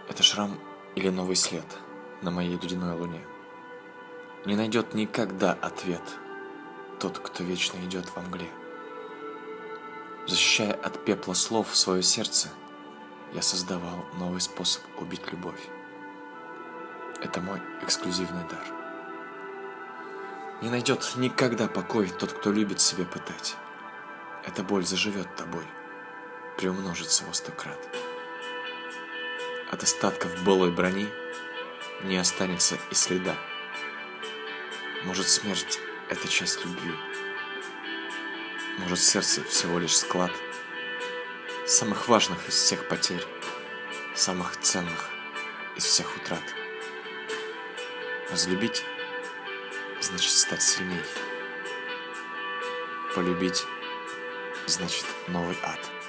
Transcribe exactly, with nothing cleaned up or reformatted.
Это шрам или новый след на моей ледяной луне. Не найдет никогда ответ тот, кто вечно идет во мгле. Защищая от пепла слов свое сердце, я создавал новый способ убить любовь. Это мой эксклюзивный дар. Не найдет никогда покой тот, кто любит себе пытать. Эта боль заживет тобой, приумножится во сто крат. От остатков былой брони не останется и следа. Может, смерть — это часть любви. Может, сердце всего лишь склад самых важных из всех потерь, самых ценных из всех утрат. Разлюбить — значит стать сильней. Полюбить — значит новый ад.